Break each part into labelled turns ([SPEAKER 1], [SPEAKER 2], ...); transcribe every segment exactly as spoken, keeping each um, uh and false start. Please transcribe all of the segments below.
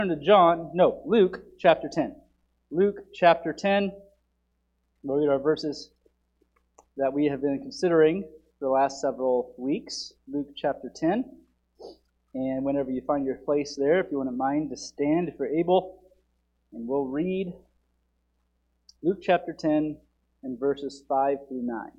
[SPEAKER 1] Turn to John, no, Luke chapter ten. Luke chapter ten. We'll read our verses that we have been considering for the last several weeks. Luke chapter ten. And whenever you find your place there, if you want to mind to stand if you're able, and we'll read Luke chapter ten and verses five through nine.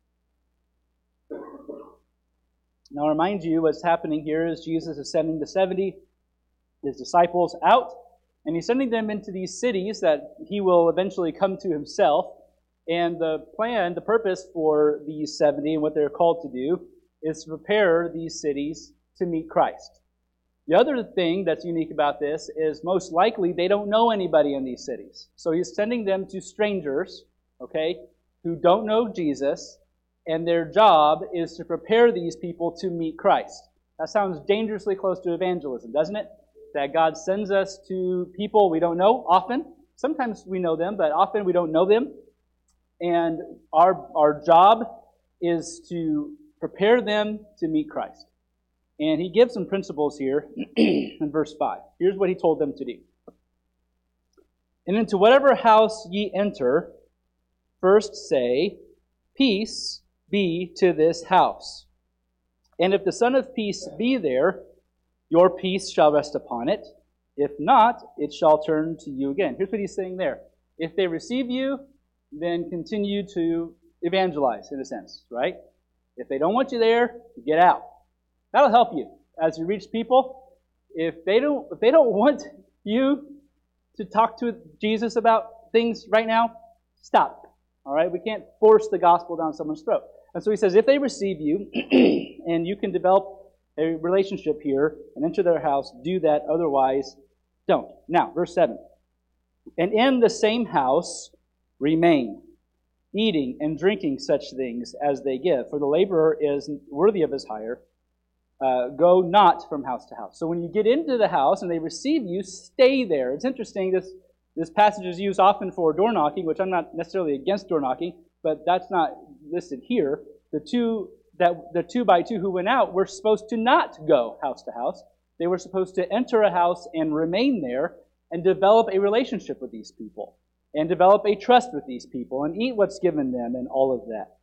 [SPEAKER 1] Now, I'll remind you what's happening here is Jesus is sending the seventy, his disciples, out, and he's sending them into these cities that he will eventually come to himself. And the plan, the purpose for these seventy and what they're called to do is to prepare these cities to meet Christ. The other thing that's unique about this is most likely they don't know anybody in these cities. So he's sending them to strangers, okay, who don't know Jesus, and their job is to prepare these people to meet Christ. That sounds dangerously close to evangelism, doesn't it? That God sends us to people we don't know often. Sometimes we know them, but often we don't know them. And our, our job is to prepare them to meet Christ. And he gives some principles here in verse five. Here's what he told them to do. And into whatever house ye enter, first say, Peace be to this house. And if the Son of Peace be there, your peace shall rest upon it. If not, it shall turn to you again. Here's what he's saying there. If they receive you, then continue to evangelize, in a sense, right? If they don't want you there, get out. That'll help you as you reach people. If they don't, if they don't want you to talk to Jesus about things right now, stop. All right? We can't force the gospel down someone's throat. And so he says, if they receive you, and you can develop a relationship here and enter their house, do that. Otherwise, don't. Now, verse seven. And in the same house remain, eating and drinking such things as they give. For the laborer is worthy of his hire. Uh, go not from house to house. So when you get into the house and they receive you, stay there. It's interesting, this, this passage is used often for door knocking, which I'm not necessarily against door knocking, but that's not listed here. The two that the two by two who went out were supposed to not go house to house. They were supposed to enter a house and remain there and develop a relationship with these people and develop a trust with these people and eat what's given them and all of that.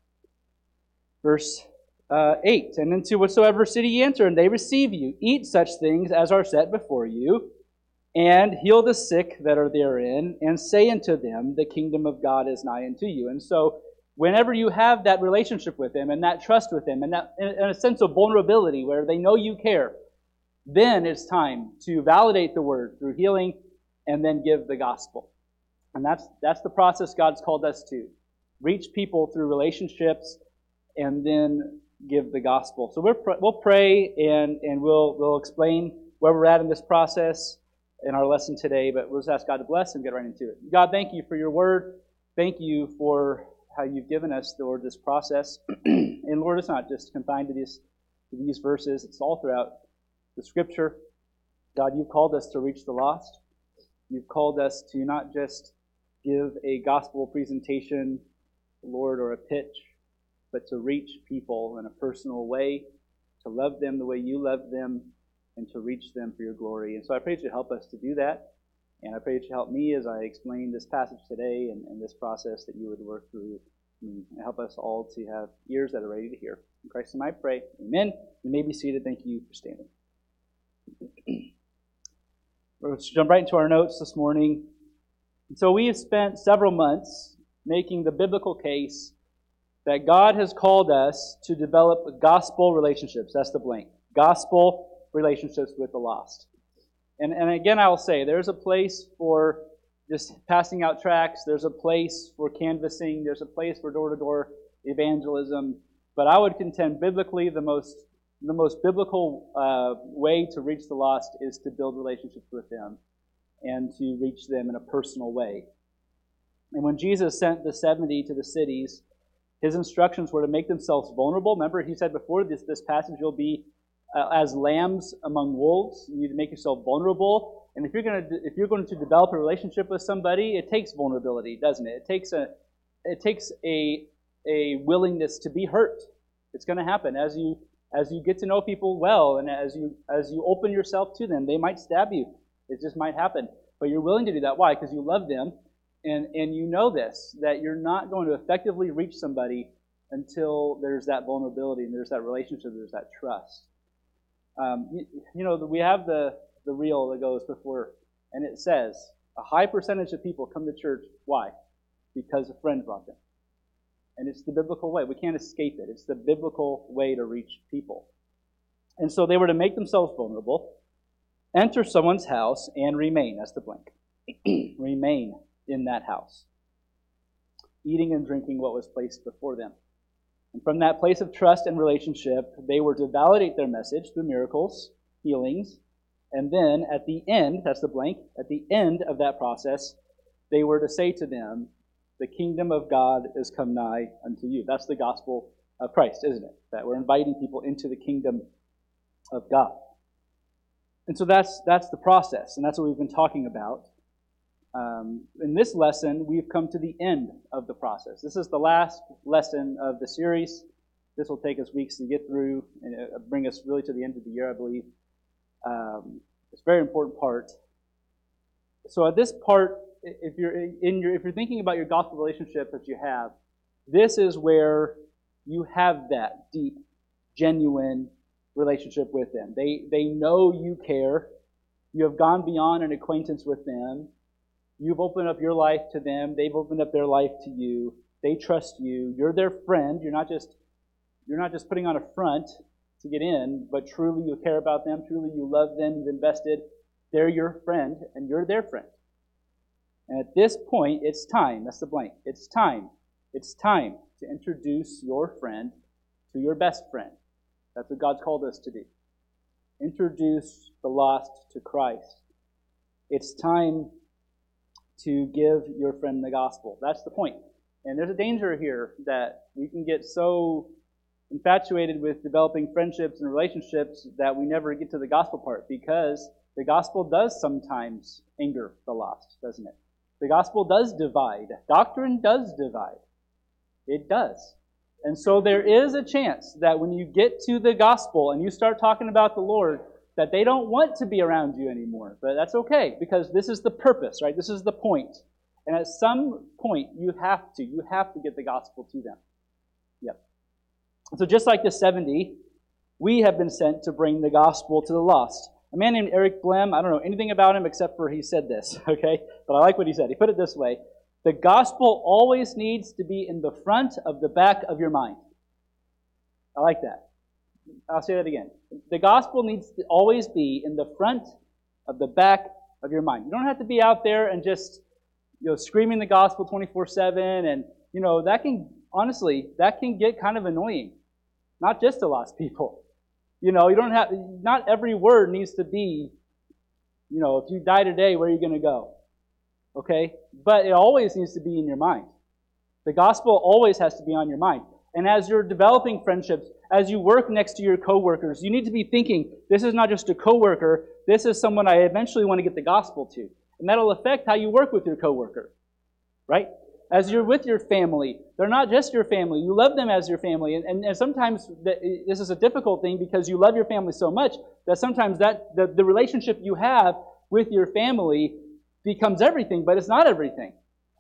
[SPEAKER 1] Verse uh, eight, and into whatsoever city ye enter, and they receive you, eat such things as are set before you, and heal the sick that are therein, and say unto them, the kingdom of God is nigh unto you. And so whenever you have that relationship with them and that trust with them and that and a sense of vulnerability where they know you care, then it's time to validate the word through healing and then give the gospel. And that's that's the process God's called us to. Reach people through relationships and then give the gospel. So we're, we'll pray and, and we'll, we'll explain where we're at in this process in our lesson today, but we'll just ask God to bless and get right into it. God, thank you for your word. Thank you for how you've given us, Lord, this process. And Lord, it's not just confined to these, to these verses. It's all throughout the Scripture. God, you've called us to reach the lost. You've called us to not just give a gospel presentation, Lord, or a pitch, but to reach people in a personal way, to love them the way you love them, and to reach them for your glory. And so I pray that you help us to do that. And I pray that you help me as I explain this passage today and, and this process, that you would work through me and help us all to have ears that are ready to hear. In Christ's name I pray. Amen. You may be seated. Thank you for standing. Let's jump right into our notes this morning. So we have spent several months making the biblical case that God has called us to develop gospel relationships. That's the blank. Gospel relationships with the lost. And, and again, I will say, there's a place for just passing out tracts. There's a place for canvassing. There's a place for door-to-door evangelism. But I would contend biblically the most the most biblical uh, way to reach the lost is to build relationships with them and to reach them in a personal way. And when Jesus sent the seventy to the cities, his instructions were to make themselves vulnerable. Remember, he said before this, this passage, you'll be uh, as lambs among wolves. You need to make yourself vulnerable. And if you're going to if you're going to develop a relationship with somebody, it takes vulnerability, doesn't it? It takes a it takes a a willingness to be hurt. It's going to happen as you as you get to know people well, and as you as you open yourself to them. They might stab you. It just might happen. But you're willing to do that. Why? Because you love them, and, and you know this, that you're not going to effectively reach somebody until there's that vulnerability and there's that relationship, there's that trust. Um, you, you know, we have the, the reel that goes before, and it says, a high percentage of people come to church. Why? Because a friend brought them. And it's the biblical way. We can't escape it. It's the biblical way to reach people. And so they were to make themselves vulnerable, enter someone's house, and remain. That's the blank. Remain in that house, eating and drinking what was placed before them. And from that place of trust and relationship, they were to validate their message through miracles, healings, and then at the end, that's the blank, at the end of that process, they were to say to them, the kingdom of God is come nigh unto you. That's the gospel of Christ, isn't it? That we're inviting people into the kingdom of God. And so that's that's the process, and that's what we've been talking about. Um, in this lesson, we've come to the end of the process. This is the last lesson of the series. This will take us weeks to get through and bring us really to the end of the year, I believe. Um, it's a very important part. So at this part, if you're in your if you're thinking about your gospel relationship that you have, this is where you have that deep, genuine relationship with them. They they know you care. You have gone beyond an acquaintance with them. You've opened up your life to them. They've opened up their life to you. They trust you. You're their friend. You're not just you're not just putting on a front to get in, but truly you care about them. Truly you love them. You've invested. They're your friend, and you're their friend. And at this point, it's time. That's the blank. It's time. It's time to introduce your friend to your best friend. That's what God's called us to do. Introduce the lost to Christ. It's time to give your friend the gospel. That's the point. And there's a danger here that we can get so infatuated with developing friendships and relationships that we never get to the gospel part, because the gospel does sometimes anger the lost, doesn't it? The gospel does divide. Doctrine does divide. It does. And so there is a chance that when you get to the gospel and you start talking about the Lord, that they don't want to be around you anymore. But that's okay, because this is the purpose, right? This is the point. And at some point, you have to. You have to get the gospel to them. Yep. So just like the seventy, we have been sent to bring the gospel to the lost. A man named Eric Blem, I don't know anything about him except for he said this, okay? But I like what he said. He put it this way: the gospel always needs to be in the front of the back of your mind. I like that. I'll say that again. The gospel needs to always be in the front of the back of your mind. You don't have to be out there and just, you know, screaming the gospel twenty-four seven, and, you know, that can, honestly, that can get kind of annoying. Not just to lost people. You know, you don't have, not every word needs to be, you know, if you die today, where are you going to go? Okay? But it always needs to be in your mind. The gospel always has to be on your mind. And as you're developing friendships, as you work next to your coworkers, you need to be thinking, this is not just a coworker, this is someone I eventually want to get the gospel to. And that'll affect how you work with your coworker. Right? As you're with your family, they're not just your family. You love them as your family. And, and, and sometimes the, this is a difficult thing, because you love your family so much that sometimes that the, the relationship you have with your family becomes everything, but it's not everything.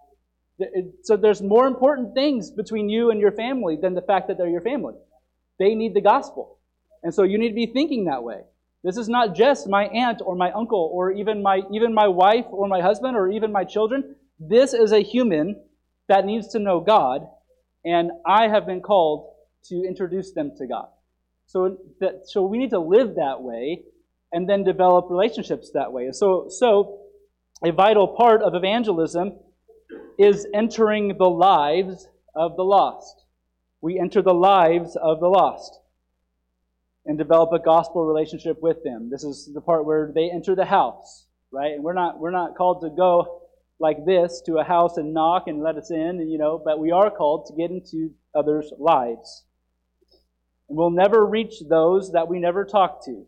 [SPEAKER 1] So there's more important things between you and your family than the fact that they're your family. They need the gospel. And so you need to be thinking that way. This is not just my aunt or my uncle or even my even my wife or my husband or even my children. This is a human that needs to know God, and I have been called to introduce them to God. So that so we need to live that way and then develop relationships that way. So so a vital part of evangelism is entering the lives of the lost. We enter the lives of the lost and develop a gospel relationship with them. This is the part where they enter the house, right? And we're not we're not called to go like this to a house and knock and let us in, you know, but we are called to get into others' lives. And we'll never reach those that we never talk to.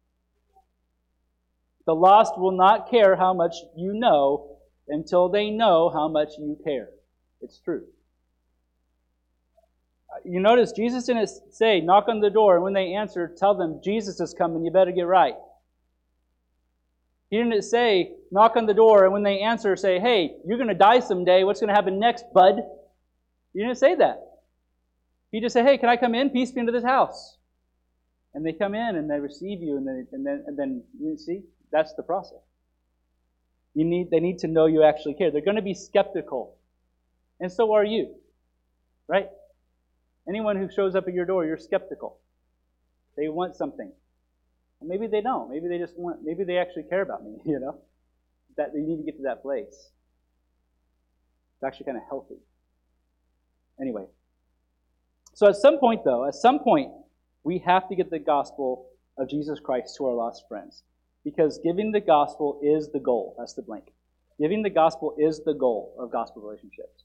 [SPEAKER 1] The lost will not care how much you know until they know how much you care. It's true. You notice Jesus didn't say, knock on the door, and when they answer, tell them, Jesus is coming, you better get right. He He didn't say, knock on the door, and when they answer, say, hey, you're going to die someday. What's going to happen next, bud? He didn't say that. He just said, hey, can I come in? Peace be into this house. And they come in and they receive you, and then, and then, and then you see, that's the process. You need, they need to know you actually care. They're going to be skeptical. And so are you. Right? Anyone who shows up at your door, you're skeptical. They want something. And maybe they don't. Maybe they just want, maybe they actually care about me, you know? That you need to get to that place. It's actually kind of healthy. Anyway. So at some point, though, at some point, we have to get the gospel of Jesus Christ to our lost friends. Because giving the gospel is the goal. That's the blank. Giving the gospel is the goal of gospel relationships.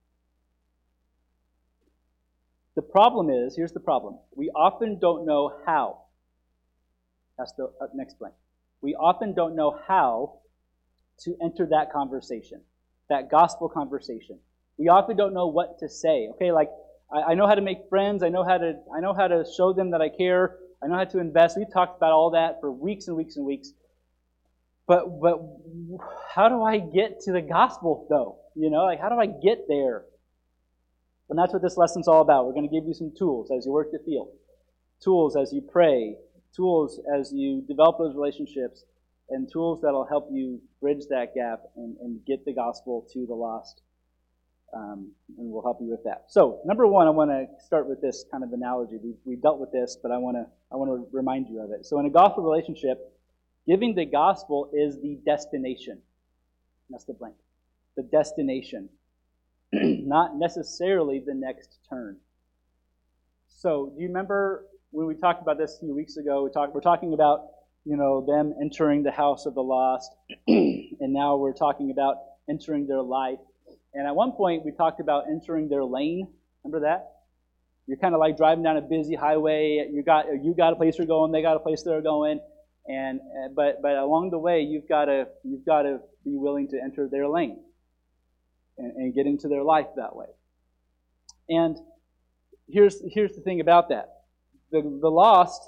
[SPEAKER 1] The problem is, here's the problem. We often don't know how. That's the uh, next blank. We often don't know how to enter that conversation, that gospel conversation. We often don't know what to say. Okay, like I, I know how to make friends. I know how to. I know how to show them that I care. I know how to invest. We've talked about all that for weeks and weeks and weeks. But but how do I get to the gospel though? You know, like how do I get there? And that's what this lesson's all about. We're going to give you some tools as you work the field, tools as you pray, tools as you develop those relationships, and tools that'll help you bridge that gap and, and get the gospel to the lost. Um, and we'll help you with that. So, number one, I want to start with this kind of analogy. We, we dealt with this, but I want to I want to remind you of it. So, in a gospel relationship, giving the gospel is the destination. That's the blank. The destination. Not necessarily the next turn. So, do you remember when we talked about this a few weeks ago? We talked. We're talking about, you know, them entering the house of the lost, and now we're talking about entering their life. And at one point, we talked about entering their lane. Remember that? You're kind of like driving down a busy highway. You got you got a place you're going. They got a place they're going. And but but along the way, you've got to you've got to be willing to enter their lane and, and get into their life that way. And here's here's the thing about that: the the lost.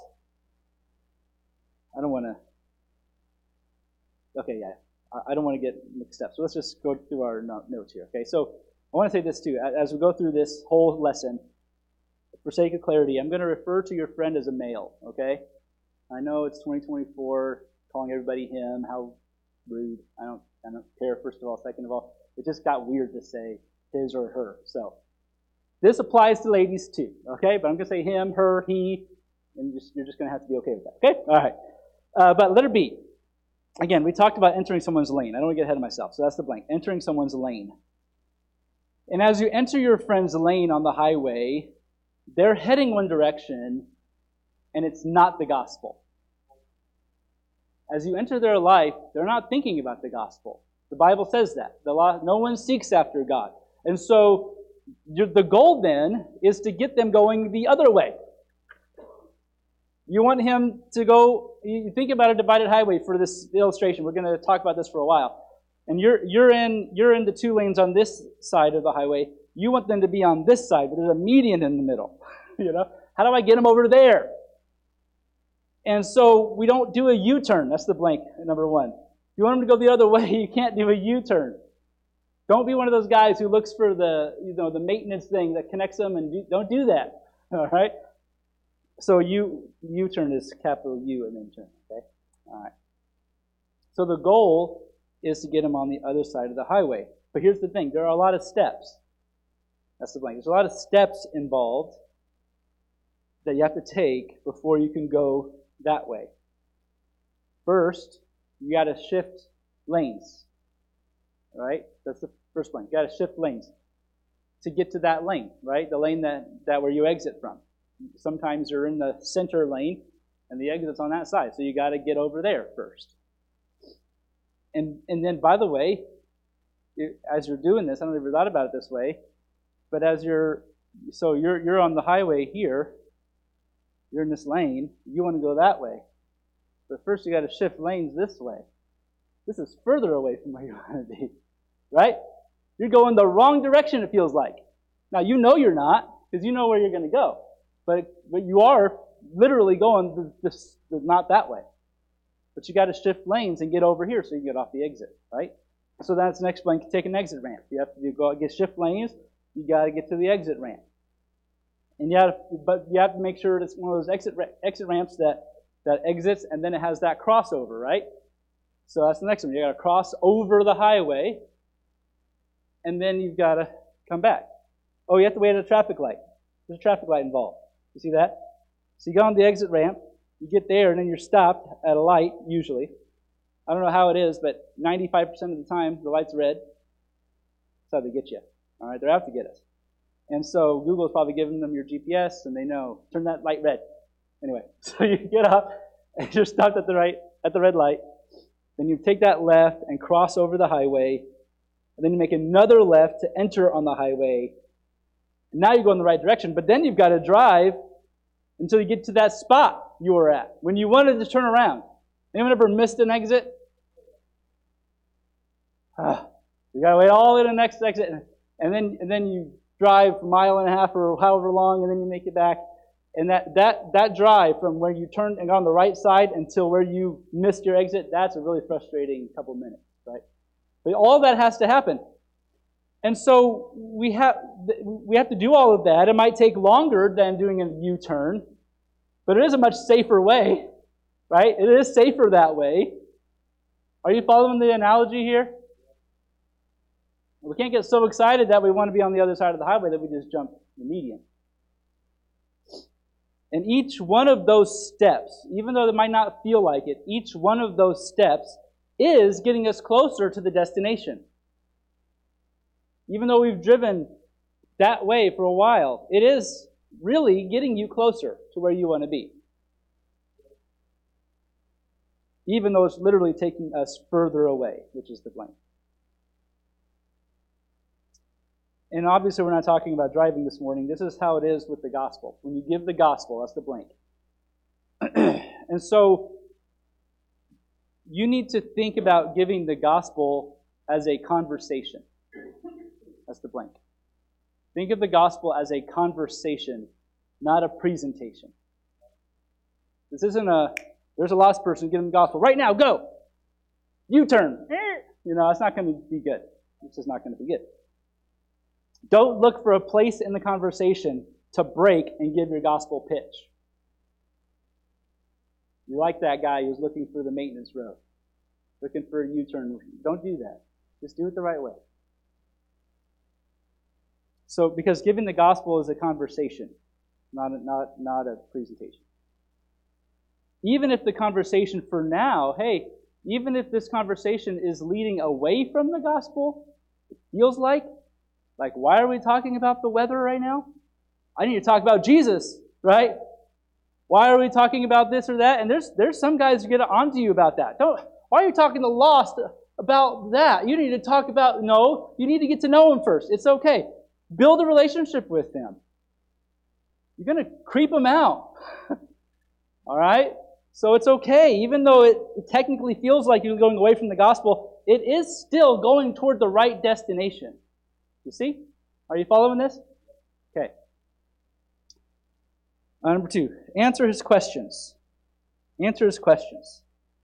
[SPEAKER 1] I don't want to. Okay, yeah. I don't want to get mixed up. So let's just go through our notes here. Okay, so I want to say this too. As we go through this whole lesson, for sake of clarity, I'm going to refer to your friend as a male. Okay, I know it's twenty twenty-four, calling everybody him. How rude! I don't, I don't care. First of all, second of all, it just got weird to say his or her. So this applies to ladies too. Okay, but I'm going to say him, her, he, and just, you're just going to have to be okay with that. Okay, all right. Uh, but letter B. Again, we talked about entering someone's lane. I don't want to get ahead of myself, so that's the blank. Entering someone's lane. And as you enter your friend's lane on the highway, they're heading one direction, and it's not the gospel. As you enter their life, they're not thinking about the gospel. The Bible says that. The law, no one seeks after God. And so the goal then is to get them going the other way. You want him to go, you think about a divided highway for this illustration. We're going to talk about this for a while. And you're you're in you're in the two lanes on this side of the highway. You want them to be on this side, but there's a median in the middle. You know, how do I get them over there? And so we don't do a U-turn. That's the blank, number one. If you want them to go the other way, you can't do a U-turn. Don't be one of those guys who looks for the you know the maintenance thing that connects them, and do, don't do that. All right. So U, U-turn is capital U and then turn, okay? All right. So the goal is to get them on the other side of the highway. But here's the thing. There are a lot of steps. That's the blank. There's a lot of steps involved that you have to take before you can go that way. First, you got to shift lanes. All right? That's the first blank. You got to shift lanes to get to that lane, right? The lane that, that where you exit from. Sometimes you're in the center lane, and the exit's on that side. So you got to get over there first. And and then, by the way, it, as you're doing this, I don't know if you thought about it this way, but as you're, so you're you're on the highway here, you're in this lane, you want to go that way. But first you got to shift lanes this way. This is further away from where you want to be, right? You're going the wrong direction, it feels like. Now, you know you're not, because you know where you're going to go. But but you are literally going this, this, not that way. But you got to shift lanes and get over here so you can get off the exit, right? So that's the next blank. Take an exit ramp. You have to go get shift lanes. You got to get to the exit ramp. And you have to, but you have to make sure it's one of those exit exit ramps that, that exits, and then it has that crossover, right? So that's the next one. You got to cross over the highway, and then you've got to come back. Oh, you have to wait at a traffic light. There's a traffic light involved. You see that? So you go on the exit ramp, you get there, and then you're stopped at a light, usually. I don't know how it is, but ninety-five percent of the time, the light's red. That's how they get you. All right, they're out to get us. And so Google's probably giving them your G P S, and they know, turn that light red. Anyway, so you get up, and you're stopped at the right at the red light. Then you take that left and cross over the highway. And then you make another left to enter on the highway. And now you go in the right direction, but then you've got to drive until you get to that spot you were at, when you wanted to turn around. Anyone ever missed an exit? Ah, you got to wait all the way to the next exit, and then and then you drive a mile and a half or however long, and then you make it back. And that, that, that drive from where you turned and got on the right side until where you missed your exit, that's a really frustrating couple minutes, right? But all that has to happen. And so we have, we have to do all of that. It might take longer than doing a U-turn, but it is a much safer way, right? It is safer that way. Are you following the analogy here? We can't get so excited that we want to be on the other side of the highway that we just jump the median. And each one of those steps, even though it might not feel like it, each one of those steps is getting us closer to the destination. Even though we've driven that way for a while, it is really getting you closer to where you want to be. Even though it's literally taking us further away, which is the blank. And obviously we're not talking about driving this morning. This is how it is with the gospel. When you give the gospel, that's the blank. And so you need to think about giving the gospel as a conversation. That's the blank. Think of the gospel as a conversation, not a presentation. This isn't a, there's a lost person, give them the gospel. Right now, go! U-turn! You know, it's not going to be good. It's just not going to be good. Don't look for a place in the conversation to break and give your gospel pitch. You're like that guy who's looking for the maintenance road, looking for a U-turn. Don't do that. Just do it the right way. So, because giving the gospel is a conversation, not a, not, not a presentation. Even if the conversation for now, hey, even if this conversation is leading away from the gospel, it feels like, like, why are we talking about the weather right now? I need to talk about Jesus, right? Why are we talking about this or that? And there's there's some guys who get onto you about that. Don't. Why are you talking to Lost about that? You need to talk about, no, you need to get to know him first. It's okay. Build a relationship with him. You're going to creep him out. All right? So it's okay. Even though it technically feels like you're going away from the gospel, it is still going toward the right destination. You see? Are you following this? Okay. Uh, number two, answer his questions. Answer his questions.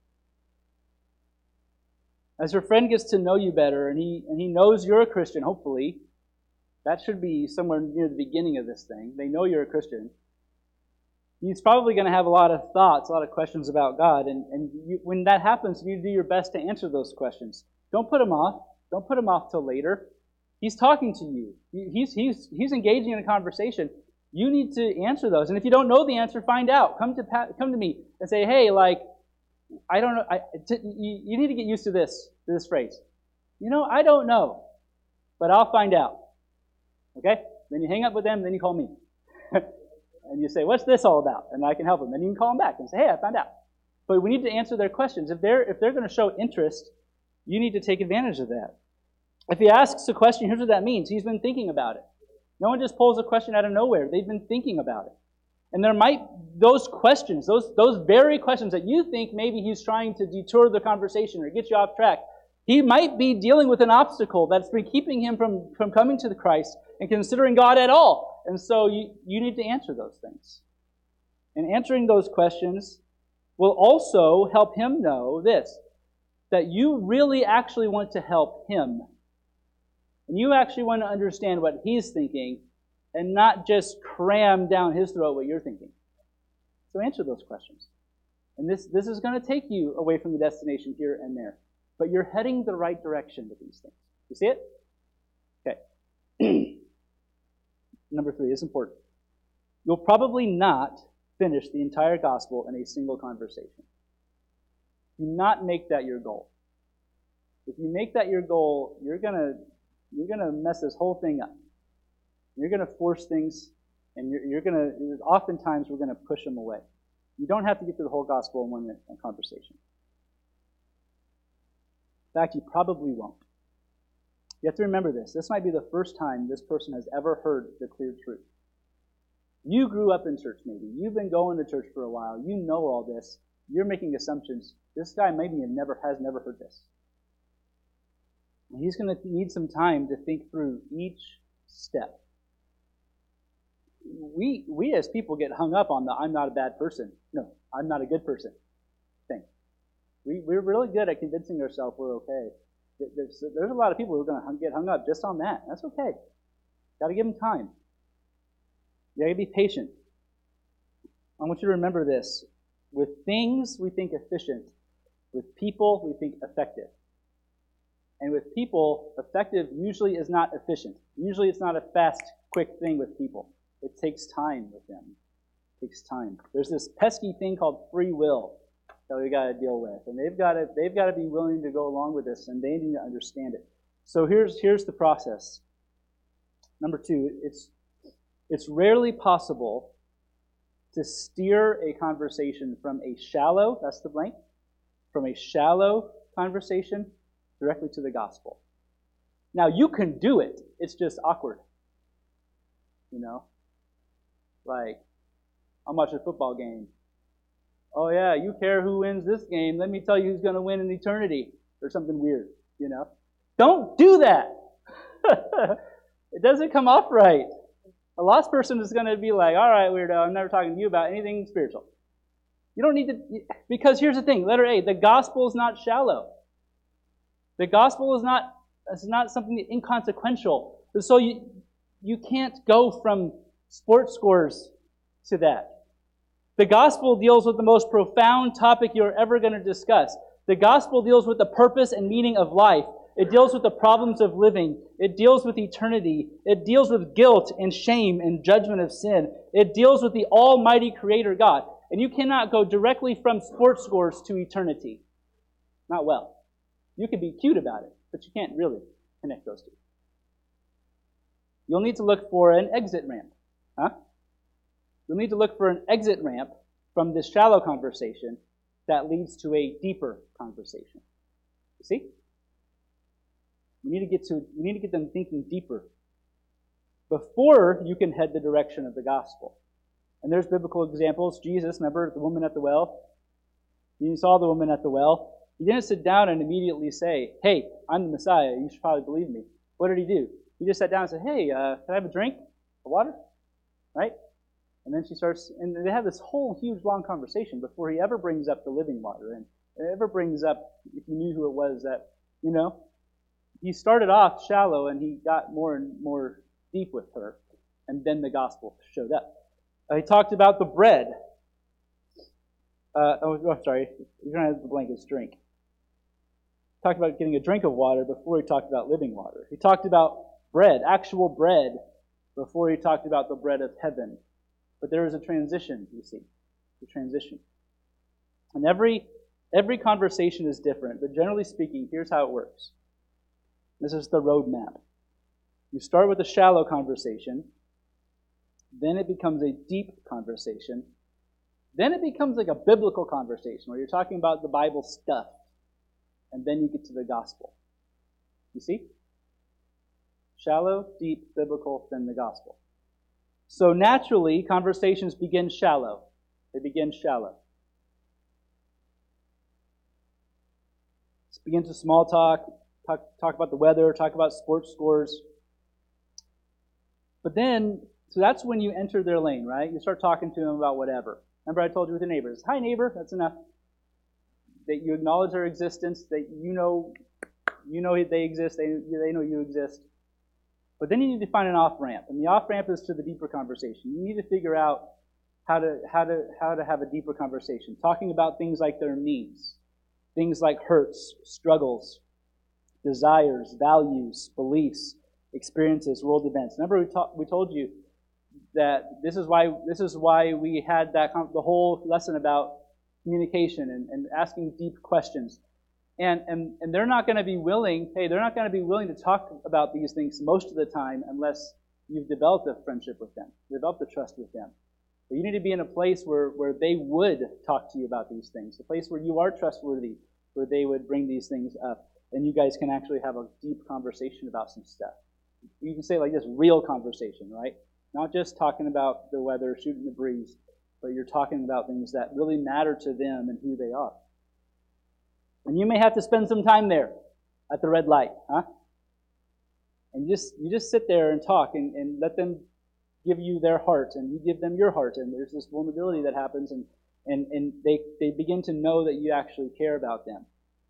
[SPEAKER 1] As your friend gets to know you better, and he and he knows you're a Christian, hopefully, that should be somewhere near the beginning of this thing. They know you're a Christian. He's probably going to have a lot of thoughts, a lot of questions about God, and, and you, when that happens, you do your best to answer those questions. Don't put him off. Don't put him off till later. He's talking to you. He's, he's, he's engaging in a conversation. You need to answer those. And if you don't know the answer, find out. Come to come to me and say, hey, like, I don't know. I, t- you, you need to get used to this, to this phrase. You know, I don't know, but I'll find out. Okay? Then you hang up with them, then you call me. And you say, what's this all about? And I can help them. Then you can call them back and say, hey, I found out. But we need to answer their questions. If they're, if they're going to show interest, you need to take advantage of that. If he asks a question, here's what that means. He's been thinking about it. No one just pulls a question out of nowhere. They've been thinking about it. And there might, those questions, those, those very questions that you think maybe he's trying to detour the conversation or get you off track, he might be dealing with an obstacle that's been keeping him from, from coming to the Christ and considering God at all. And so you, you need to answer those things. And answering those questions will also help him know this, that you really actually want to help him. And you actually want to understand what he's thinking and not just cram down his throat what you're thinking. So answer those questions. And this, this is going to take you away from the destination here and there. But you're heading the right direction with these things. You see it? Okay. Number three is important. You'll probably not finish the entire gospel in a single conversation. Do not make that your goal. If you make that your goal, you're gonna you're gonna mess this whole thing up. You're gonna force things, and you're, you're gonna. Oftentimes, we're gonna push them away. You don't have to get through the whole gospel in one minute conversation. In fact, you probably won't. You have to remember this. This might be the first time this person has ever heard the clear truth. You grew up in church, maybe. You've been going to church for a while. You know all this. You're making assumptions. This guy maybe never has never heard this. And he's going to need some time to think through each step. We, we as people get hung up on the I'm not a bad person. No, I'm not a good person thing. We, we're really good at convincing ourselves we're okay. There's, there's a lot of people who are going to get hung up just on that. That's okay. Got to give them time. You got to be patient. I want you to remember this. With things, we think efficient. With people, we think effective. And with people, effective usually is not efficient. Usually it's not a fast, quick thing with people. It takes time with them. It takes time. There's this pesky thing called free will that we got to deal with. And they've got to they've got to be willing to go along with this, and they need to understand it. So here's here's the process. Number two, it's it's rarely possible to steer a conversation from a shallow, that's the blank, from a shallow conversation directly to the gospel. Now, you can do it. It's just awkward. You know? Like, I'm watching a football game. Oh, yeah, you care who wins this game. Let me tell you who's going to win in eternity. Or something weird, you know? Don't do that. It doesn't come off right. A lost person is going to be like, all right, weirdo, I'm never talking to you about anything spiritual. You don't need to, because here's the thing, letter A, the gospel is not shallow. The gospel is not, it's not something inconsequential. So you, you can't go from sports scores to that. The gospel deals with the most profound topic you're ever going to discuss. The gospel deals with the purpose and meaning of life. It deals with the problems of living. It deals with eternity. It deals with guilt and shame and judgment of sin. It deals with the almighty creator God. And you cannot go directly from sports scores to eternity. Not well. You can be cute about it, but you can't really connect those two. You'll need to look for an exit ramp. Huh? You'll need to look for an exit ramp from this shallow conversation that leads to a deeper conversation. You see? We need to get to we need to get them thinking deeper before you can head the direction of the gospel. And there's biblical examples. Jesus, remember the woman at the well? You saw the woman at the well. He didn't sit down and immediately say, hey, I'm the Messiah. You should probably believe me. What did he do? He just sat down and said, hey, uh, can I have a drink? A water? Right? And then she starts, and they have this whole huge long conversation before he ever brings up the living water and ever brings up, if you knew who it was, that, you know, he started off shallow and he got more and more deep with her. And then the gospel showed up. Uh, he talked about the bread. Uh, oh, oh, sorry. You're going to have the blankets drink. He talked about getting a drink of water before he talked about living water. He talked about bread, actual bread, before he talked about the bread of heaven. But there is a transition, you see. A transition. And every every conversation is different, but generally speaking, here's how it works. This is the roadmap. You start with a shallow conversation, then it becomes a deep conversation, then it becomes like a biblical conversation where you're talking about the Bible stuff, and then you get to the gospel. You see? Shallow, deep, biblical, then the gospel. So naturally, conversations begin shallow. They begin shallow. Let's begin to small talk. Talk, talk about the weather, talk about sports scores. But then, so that's when you enter their lane, right? You start talking to them about whatever. Remember I told you with your neighbors, hi neighbor, that's enough. That you acknowledge their existence, that you know you know they exist, they, they know you exist. But then you need to find an off-ramp. And the off-ramp is to the deeper conversation. You need to figure out how to how to how to have a deeper conversation. Talking about things like their needs, things like hurts, struggles, desires, values, beliefs, experiences, world events. Remember we talked we told you that this is why this is why we had that the whole lesson about communication and, and asking deep questions. And, and and they're not going to be willing, hey, they're not going to be willing to talk about these things most of the time unless you've developed a friendship with them, developed a trust with them. But you need to be in a place where, where they would talk to you about these things, a place where you are trustworthy, where they would bring these things up, and you guys can actually have a deep conversation about some stuff. You can say like this, real conversation, right? Not just talking about the weather, shooting the breeze, but you're talking about things that really matter to them and who they are. And you may have to spend some time there at the red light, huh? And you just you just sit there and talk and, and let them give you their heart, and you give them your heart, and there's this vulnerability that happens, and, and, and they, they begin to know that you actually care about them.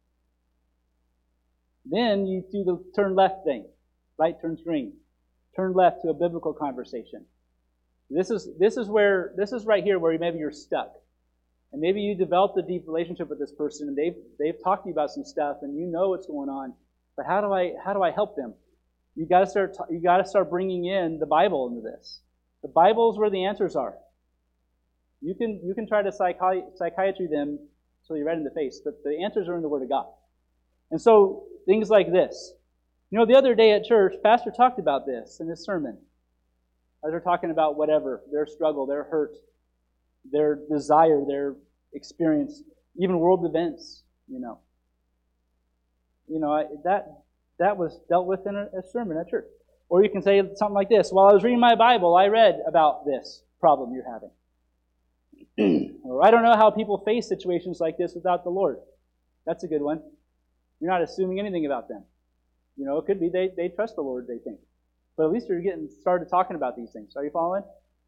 [SPEAKER 1] Then you do the turn left thing. Light turns green. Turn left to a biblical conversation. This is this is where this is right here where maybe you're stuck. And maybe you developed a deep relationship with this person, and they've they've talked to you about some stuff, and you know what's going on. But how do I how do I help them? You got to start you got to start bringing in the Bible into this. The Bible is where the answers are. You can you can try to psychi- psychiatry them until you're red in the face, but the answers are in the Word of God. And so things like this. You know, the other day at church, Pastor talked about this in his sermon. As they're talking about whatever, their struggle, their hurt, their desire, their experience, even world events, you know. You know, I, that that was dealt with in a, a sermon at church. Or you can say something like this, while I was reading my Bible, I read about this problem you're having. Or I don't know how people face situations like this without the Lord. That's a good one. You're not assuming anything about them. You know, it could be they, they trust the Lord, they think. But at least you're getting started talking about these things. Are you following?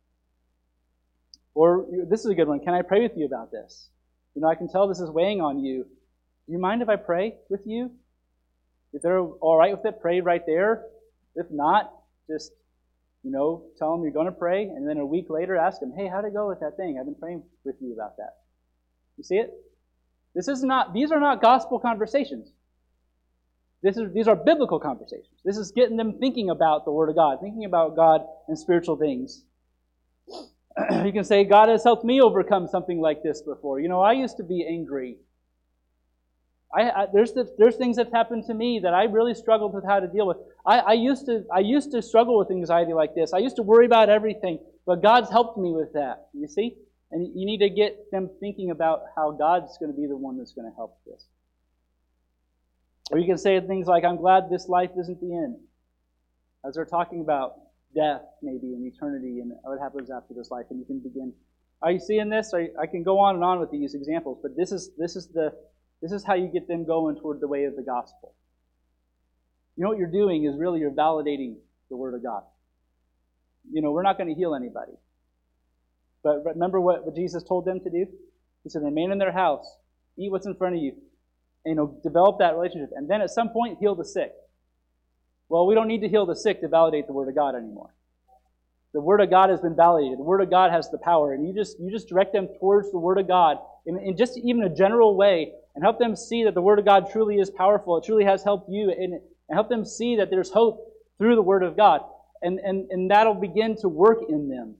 [SPEAKER 1] Or this is a good one. Can I pray with you about this? You know, I can tell this is weighing on you. Do you mind if I pray with you? If they're all right with it, pray right there. If not, just, you know, tell them you're going to pray, and then a week later ask them, hey, how'd it go with that thing? I've been praying with you about that. You see it? This is not, these are not gospel conversations. This is, these are biblical conversations. This is getting them thinking about the Word of God, thinking about God and spiritual things. You can say, God has helped me overcome something like this before. You know, I used to be angry. I, I there's the, there's things that happened to me that I really struggled with how to deal with. I, I used to I used to struggle with anxiety like this. I used to worry about everything, but God's helped me with that. You see? And you need to get them thinking about how God's going to be the one that's going to help this. Or you can say things like, I'm glad this life isn't the end. As they're talking about death, maybe, and eternity, and what happens after this life, and you can begin. Are you seeing this? I, I can go on and on with these examples, but this is this is the this is how you get them going toward the way of the gospel. You know what you're doing is really you're validating the Word of God. You know, we're not going to heal anybody. But remember what, what Jesus told them to do? He said, remain in their house, eat what's in front of you, and, you know, develop that relationship. And then at some point, heal the sick. Well, we don't need to heal the sick to validate the Word of God anymore. The Word of God has been validated. The Word of God has the power. And you just you just direct them towards the Word of God in, in just even a general way and help them see that the Word of God truly is powerful. It truly has helped you. And, and help them see that there's hope through the Word of God. And, and, and that'll begin to work in them.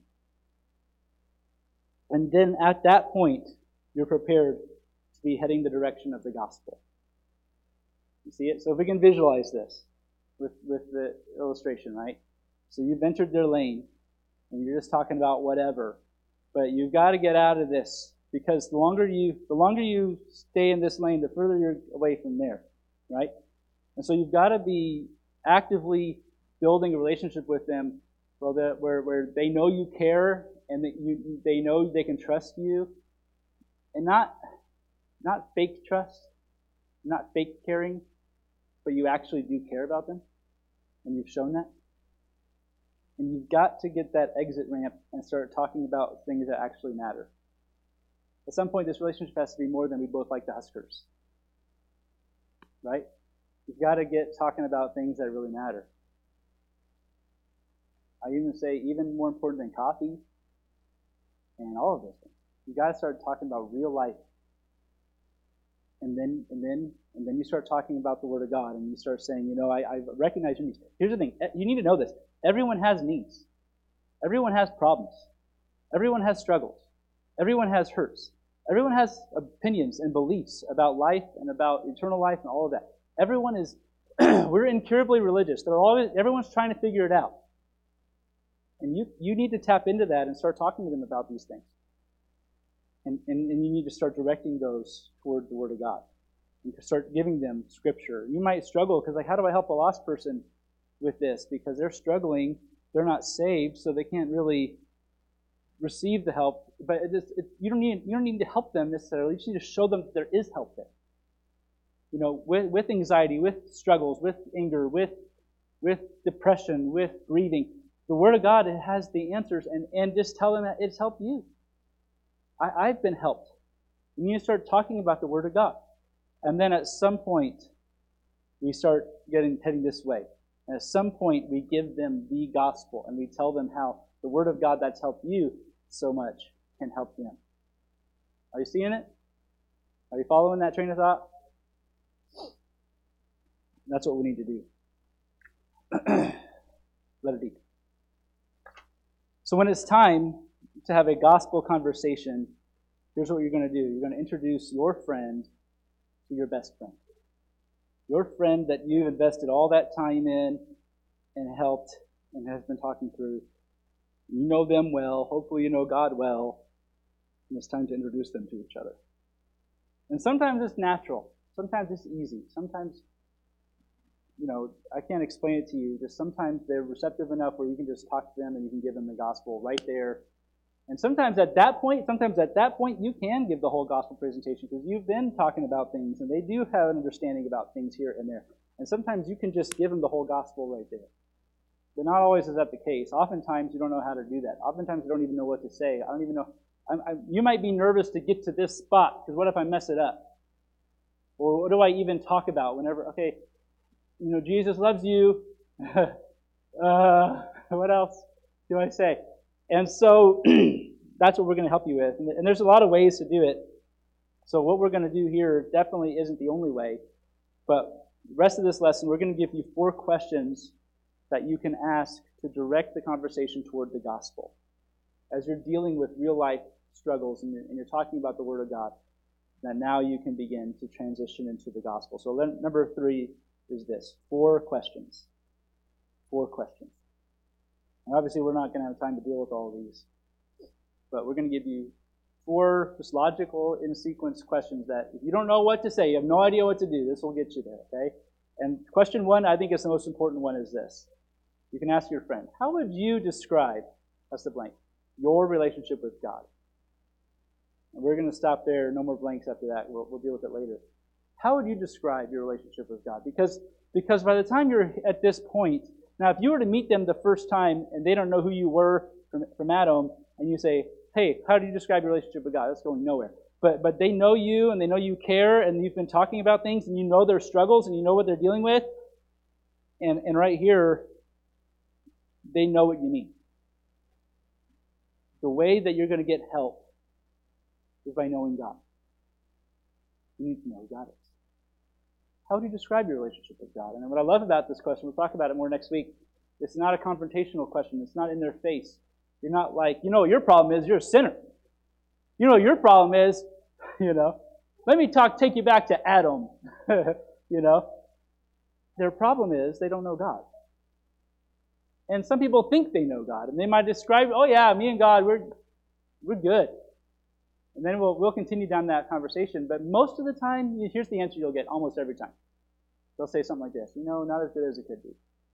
[SPEAKER 1] And then at that point, you're prepared to be heading the direction of the gospel. You see it? So if we can visualize this with, with the illustration, right? So you've entered their lane, and you're just talking about whatever. But you've got to get out of this, because the longer you the longer you stay in this lane, the further you're away from there, right? And so you've got to be actively building a relationship with them so that where, where they know you care and that you they know they can trust you. And not not fake trust, not fake caring, but you actually do care about them, and you've shown that. And you've got to get that exit ramp and start talking about things that actually matter. At some point, this relationship has to be more than we both like the Huskers. Right? You've got to get talking about things that really matter. I even say even more important than coffee and all of those things. You've got to start talking about real life. And then and then and then you start talking about the Word of God, and you start saying, you know, I, I recognize your needs. Here's the thing, you need to know this. Everyone has needs. Everyone has problems. Everyone has struggles. Everyone has hurts. Everyone has opinions and beliefs about life and about eternal life and all of that. Everyone is, we're incurably religious. They're always, everyone's trying to figure it out. And you, you need to tap into that and start talking to them about these things. And, and, and you need to start directing those toward the Word of God. And start giving them Scripture. You might struggle because, like, how do I help a lost person with this? Because they're struggling, they're not saved, so they can't really receive the help. But it is, it, you don't need you don't need to help them necessarily. You just need to show them that there is help there. You know, with, with anxiety, with struggles, with anger, with with depression, with grieving. The Word of God, it has the answers, and, and just tell them that it's helped you. I, I've been helped. You need to start talking about the Word of God. And then at some point, we start getting heading this way. And at some point, we give them the gospel, and we tell them how the Word of God that's helped you so much can help them. Are you seeing it? Are you following that train of thought? That's what we need to do. Let it be. So when it's time to have a gospel conversation, here's what you're going to do. You're going to introduce your friend to your best friend. Your friend that you've invested all that time in and helped and has been talking through. You know them well. Hopefully you know God well. And it's time to introduce them to each other. And sometimes it's natural. Sometimes it's easy. Sometimes, you know, I can't explain it to you. Just sometimes they're receptive enough where you can just talk to them and you can give them the gospel right there. And sometimes at that point, sometimes at that point you can give the whole gospel presentation because you've been talking about things and they do have an understanding about things here and there. And sometimes you can just give them the whole gospel right there. But not always is that the case. Oftentimes you don't know how to do that. Oftentimes you don't even know what to say. I don't even know. I'm, I, you might be nervous to get to this spot because what if I mess it up? Or what do I even talk about whenever, okay, you know, Jesus loves you. uh, what else do I say? And so that's what we're going to help you with. And, and there's a lot of ways to do it. So what we're going to do here definitely isn't the only way. But the rest of this lesson, we're going to give you four questions that you can ask to direct the conversation toward the gospel. As you're dealing with real life struggles and you're, and you're talking about the Word of God, that now you can begin to transition into the gospel. So then, number three is this. Four questions. Four questions. And obviously, we're not going to have time to deal with all of these. But we're going to give you four just logical, in sequence questions that if you don't know what to say, you have no idea what to do, this will get you there, okay? And question one, I think is the most important one, is this. You can ask your friend, how would you describe, that's the blank, your relationship with God? And we're going to stop there, no more blanks after that. We'll, we'll deal with it later. How would you describe your relationship with God? Because, because by the time you're at this point, now, if you were to meet them the first time and they don't know who you were from, from Adam, and you say, hey, how do you describe your relationship with God? That's going nowhere. But but they know you, and they know you care, and you've been talking about things, and you know their struggles, and you know what they're dealing with. And, and right here, they know what you mean. The way that you're going to get help is by knowing God. You need to know who God is. How would you describe your relationship with God? And what I love about this question, we'll talk about it more next week, it's not a confrontational question. It's not in their face. You're not like, you know what your problem is? You're a sinner. You know what your problem is? You know, let me talk, take you back to Adam. You know, their problem is they don't know God. And some people think they know God, and they might describe, oh yeah, me and God, we're we're good. And then we'll we'll continue down that conversation. But most of the time, here's the answer you'll get almost every time. They'll say something like this, you know, not as good as it could be.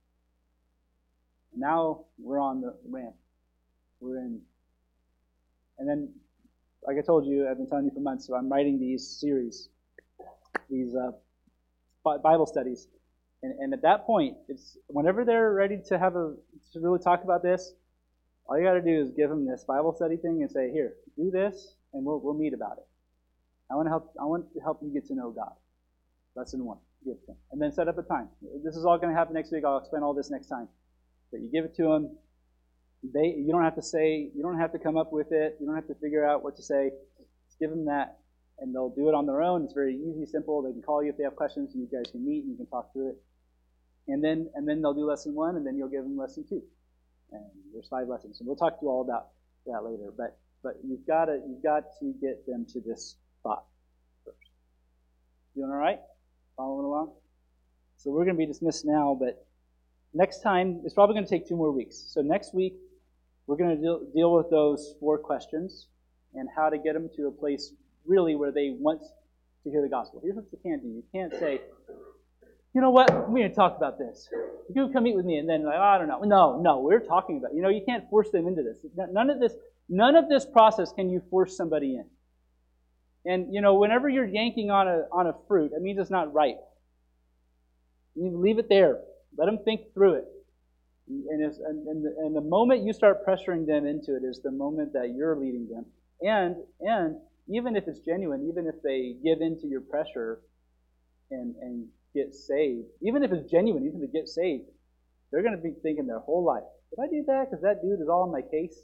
[SPEAKER 1] Now we're on the ramp. We're in. And then, like I told you, I've been telling you for months, so I'm writing these series, these uh, Bible studies. And, and at that point, it's whenever they're ready to have a to really talk about this, all you got to do is give them this Bible study thing and say, here, do this, and we'll we'll meet about it. I want to help. I want to help you get to know God. Lesson one, give it to him, and then set up a time. This is all going to happen next week. I'll explain all this next time. But you give it to them. They, you don't have to say. You don't have to come up with it. You don't have to figure out what to say. Just give them that, and they'll do it on their own. It's very easy, simple. They can call you if they have questions, and you guys can meet and you can talk through it. And then, and then they'll do lesson one, and then you'll give them lesson two. And there's five lessons, and we'll talk to you all about that later. But, but you've got to, you've got to get them to this spot first. Doing all right? Following along? So we're going to be dismissed now, but next time, it's probably going to take two more weeks. So next week, we're going to deal, deal with those four questions and how to get them to a place really where they want to hear the gospel. Here's what you can't do. You can't say, you know what, we're going to talk about this. You can come meet with me, and then, like, oh, I don't know. No, no, we're talking about it. You know, you can't force them into this. None of this, none of this process can you force somebody in. And, you know, whenever you're yanking on a on a fruit, it means it's not ripe. You leave it there. Let them think through it. And, it's, and, and, the, and the moment you start pressuring them into it is the moment that you're leading them. And and even if it's genuine, even if they give into your pressure and and get saved, even if it's genuine, even if they get saved, they're going to be thinking their whole life, did I do that because that dude is all in my case?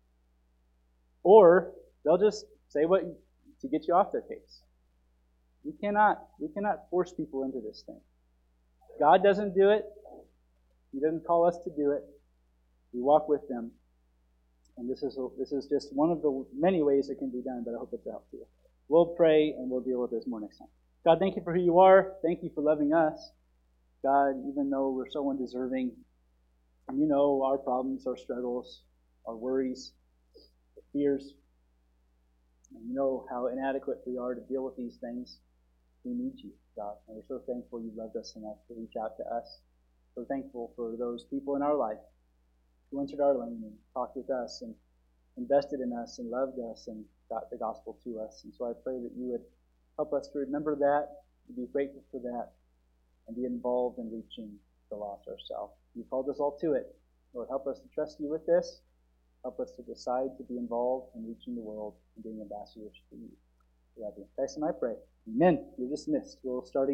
[SPEAKER 1] Or they'll just say what to get you off their case. We cannot, we cannot force people into this thing. God doesn't do it. He doesn't call us to do it. We walk with them. And this is this is just one of the many ways it can be done, but I hope it's helped you. We'll pray and we'll deal with this more next time. God, thank you for who you are. Thank you for loving us. God, even though we're so undeserving, you know our problems, our struggles, our worries, our fears. And you know how inadequate we are to deal with these things. We need you, God. And we're so thankful you loved us enough to reach out to us. So thankful for those people in our life who entered our lane and talked with us and invested in us and loved us and got the gospel to us. And so I pray that you would help us to remember that, to be grateful for that, and be involved in reaching the lost ourselves. You called us all to it. Lord, help us to trust you with this. Help us to decide to be involved in reaching the world and being ambassadors for you. We love you. In Christ's name I pray. Amen. You're dismissed. We'll start